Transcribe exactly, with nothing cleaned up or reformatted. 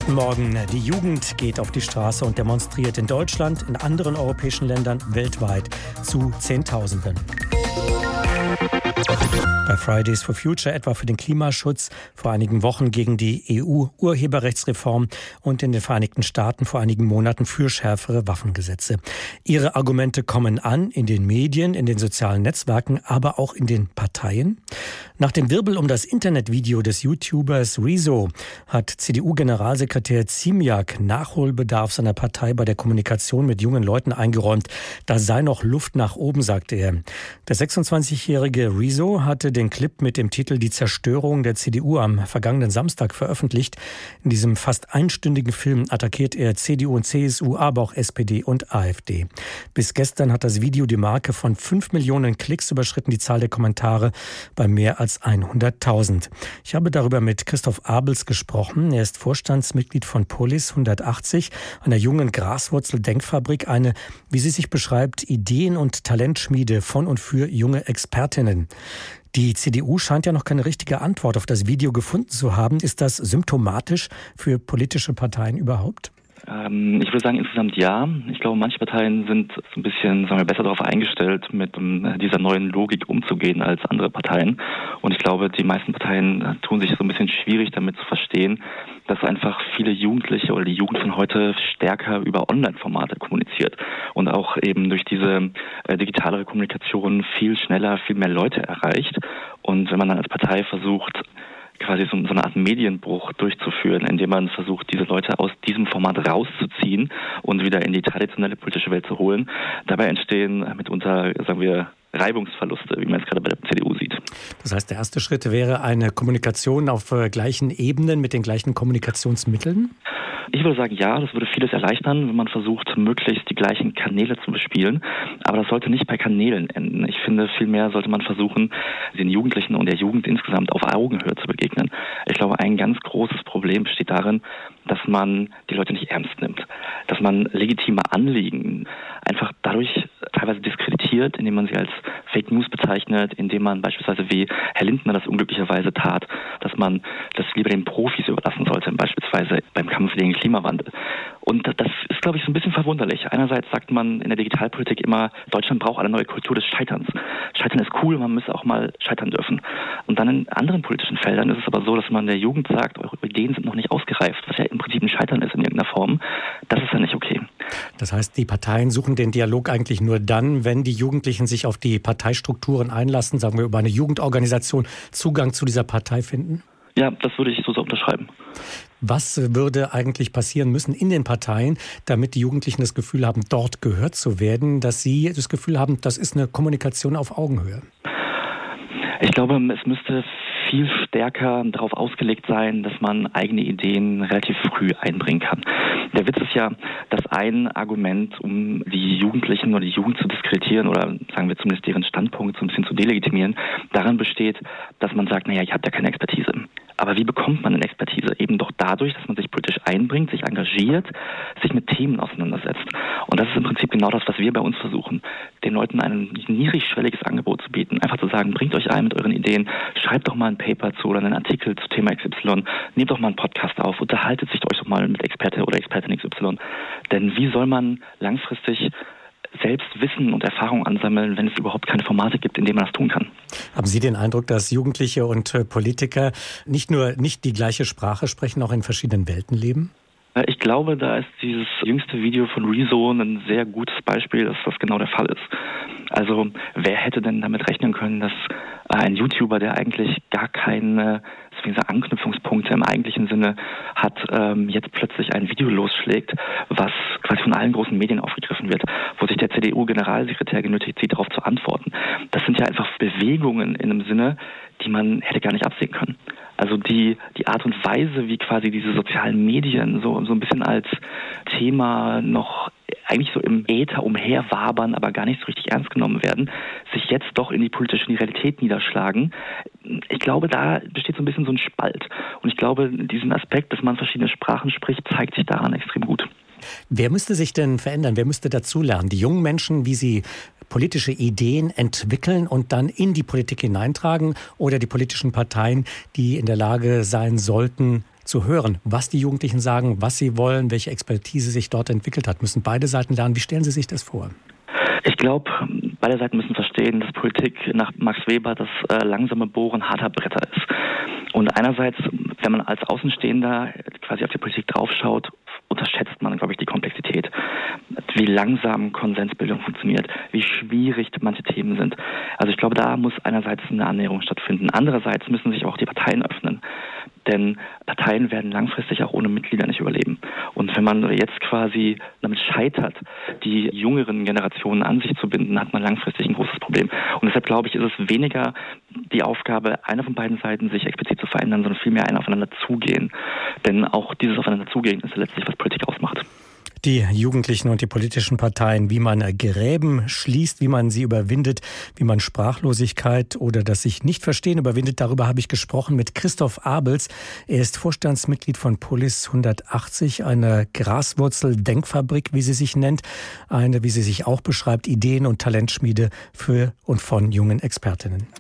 Guten Morgen. Die Jugend geht auf die Straße und demonstriert in Deutschland, in anderen europäischen Ländern, weltweit zu Zehntausenden. Bei Fridays for Future etwa für den Klimaschutz, vor einigen Wochen gegen die E U-Urheberrechtsreform und in den Vereinigten Staaten vor einigen Monaten für schärfere Waffengesetze. Ihre Argumente kommen an in den Medien, in den sozialen Netzwerken, aber auch in den Parteien. Nach dem Wirbel um das Internetvideo des YouTubers Rezo hat C D U-Generalsekretär Ziemiak Nachholbedarf seiner Partei bei der Kommunikation mit jungen Leuten eingeräumt. Da sei noch Luft nach oben, sagte er. Der sechsundzwanzigjährige Rezo hatte den Clip mit dem Titel Die Zerstörung der C D U am vergangenen Samstag veröffentlicht. In diesem fast einstündigen Film attackiert er C D U und C S U, aber auch S P D und AfD. Bis gestern hat das Video die Marke von fünf Millionen Klicks überschritten, die Zahl der Kommentare bei mehr als hunderttausend. Ich habe darüber mit Christoph Abels gesprochen. Er ist Vorstandsmitglied von Polis hundertachtzig, einer jungen Graswurzel-Denkfabrik, eine, wie sie sich beschreibt, Ideen- und Talentschmiede von und für junge Expertinnen. Die C D U scheint ja noch keine richtige Antwort auf das Video gefunden zu haben. Ist das symptomatisch für politische Parteien überhaupt? Ähm, ich würde sagen insgesamt ja. Ich glaube, manche Parteien sind so ein bisschen, sagen wir, besser darauf eingestellt, mit um, dieser neuen Logik umzugehen als andere Parteien. Und ich glaube, die meisten Parteien tun sich so ein bisschen schwierig damit zu verstehen, dass einfach viele Jugendliche oder die Jugend von heute stärker über Online-Formate kommuniziert und auch eben durch diese äh, digitalere Kommunikation viel schneller, viel mehr Leute erreicht. Und wenn man dann als Partei versucht, quasi so, so eine Art Medienbruch durchzuführen, indem man versucht, diese Leute aus diesem Format rauszuziehen und wieder in die traditionelle politische Welt zu holen. Dabei entstehen mitunter, sagen wir, Reibungsverluste, wie man es gerade bei der C D U sieht. Das heißt, der erste Schritt wäre eine Kommunikation auf äh, gleichen Ebenen mit den gleichen Kommunikationsmitteln? Ich würde sagen, ja, das würde vieles erleichtern, wenn man versucht, möglichst die gleichen Kanäle zu bespielen. Aber das sollte nicht bei Kanälen enden. Ich finde, vielmehr sollte man versuchen, den Jugendlichen und der Jugend insgesamt auf Augenhöhe zu begegnen. Ich glaube, ein ganz großes Problem besteht darin, dass man die Leute nicht ernst nimmt. Dass man legitime Anliegen einfach dadurch teilweise diskreditiert, indem man sie als Fake News bezeichnet, indem man beispielsweise, wie Herr Lindner das unglücklicherweise tat, dass man das lieber den Profis überlassen sollte, beispielsweise beim Kampf gegen den Klimawandel. Und das ist, glaube ich, so ein bisschen verwunderlich. Einerseits sagt man in der Digitalpolitik immer, Deutschland braucht eine neue Kultur des Scheiterns. Scheitern ist cool, man müsse auch mal scheitern dürfen. Und dann in anderen politischen Feldern ist es aber so, dass man der Jugend sagt, eure Ideen sind noch nicht ausgereift, was ja im Prinzip ein Scheitern ist in irgendeiner Form. Das ist ja nicht okay. Das heißt, die Parteien suchen den Dialog eigentlich nur dann, wenn die Jugendlichen sich auf die Parteistrukturen einlassen, sagen wir über eine Jugendorganisation, Zugang zu dieser Partei finden? Ja, das würde ich so unterschreiben. Was würde eigentlich passieren müssen in den Parteien, damit die Jugendlichen das Gefühl haben, dort gehört zu werden, dass sie das Gefühl haben, das ist eine Kommunikation auf Augenhöhe? Ich glaube, es müsste viel stärker darauf ausgelegt sein, dass man eigene Ideen relativ früh einbringen kann. Der Witz ist ja, dass ein Argument, um die Jugendlichen oder die Jugend zu diskreditieren oder sagen wir zumindest deren Standpunkt so ein bisschen zu delegitimieren, darin besteht, dass man sagt, naja, ich habe da keine Expertise. Aber wie bekommt man eine Expertise? Eben doch dadurch, dass man sich politisch einbringt, sich engagiert, sich mit Themen auseinandersetzt. Und das ist im Prinzip genau das, was wir bei uns versuchen, den Leuten ein niedrigschwelliges Angebot zu bieten. Einfach zu sagen, bringt euch ein mit euren Ideen, schreibt doch mal ein Paper zu oder einen Artikel zu Thema X Y, nehmt doch mal einen Podcast auf, unterhaltet sich euch doch mal mit Experte oder Expertin X Y. Denn wie soll man langfristig selbst Wissen und Erfahrung ansammeln, wenn es überhaupt keine Formate gibt, in denen man das tun kann? Haben Sie den Eindruck, dass Jugendliche und Politiker nicht nur nicht die gleiche Sprache sprechen, auch in verschiedenen Welten leben? Ich glaube, da ist dieses jüngste Video von Rezo ein sehr gutes Beispiel, dass das genau der Fall ist. Also wer hätte denn damit rechnen können, dass ein YouTuber, der eigentlich gar keine deswegen Anknüpfungspunkte im eigentlichen Sinne hat, ähm, jetzt plötzlich ein Video losschlägt, was quasi von allen großen Medien aufgegriffen wird, wo sich der C D U-Generalsekretär genötigt sieht, darauf zu antworten. Das sind ja einfach Bewegungen in einem Sinne, die man hätte gar nicht absehen können. Also die, die Art und Weise, wie quasi diese sozialen Medien so, so ein bisschen als Thema noch eigentlich so im Äther umherwabern, aber gar nicht so richtig ernst genommen werden, sich jetzt doch in die politische Realität niederschlagen. Ich glaube, da besteht so ein bisschen so ein Spalt. Und ich glaube, diesen Aspekt, dass man verschiedene Sprachen spricht, zeigt sich daran extrem gut. Wer müsste sich denn verändern? Wer müsste dazulernen? Die jungen Menschen, wie sie politische Ideen entwickeln und dann in die Politik hineintragen, oder die politischen Parteien, die in der Lage sein sollten, zu hören, was die Jugendlichen sagen, was sie wollen, welche Expertise sich dort entwickelt hat. Müssen beide Seiten lernen. Wie stellen Sie sich das vor? Ich glaube, beide Seiten müssen verstehen, dass Politik nach Max Weber das äh, langsame Bohren harter Bretter ist. Und einerseits, wenn man als Außenstehender quasi auf die Politik draufschaut, unterschätzt man, glaube ich, die Komplexität. Wie langsam Konsensbildung funktioniert, wie schwierig manche Themen sind. Also ich glaube, da muss einerseits eine Annäherung stattfinden. Andererseits müssen sich auch die Parteien öffnen. Denn Parteien werden langfristig auch ohne Mitglieder nicht überleben. Und wenn man jetzt quasi damit scheitert, die jüngeren Generationen an sich zu binden, hat man langfristig ein großes Problem. Und deshalb glaube ich, ist es weniger die Aufgabe einer von beiden Seiten, sich explizit zu verändern, sondern vielmehr ein Aufeinander zugehen. Denn auch dieses Aufeinander zugehen ist letztlich, was Politik ausmacht. Die Jugendlichen und die politischen Parteien, wie man Gräben schließt, wie man sie überwindet, wie man Sprachlosigkeit oder das sich nicht verstehen überwindet. Darüber habe ich gesprochen mit Christoph Abels. Er ist Vorstandsmitglied von Polis hundertachtzig, eine Graswurzel-Denkfabrik, wie sie sich nennt. Eine, wie sie sich auch beschreibt, Ideen- und Talentschmiede für und von jungen Expertinnen.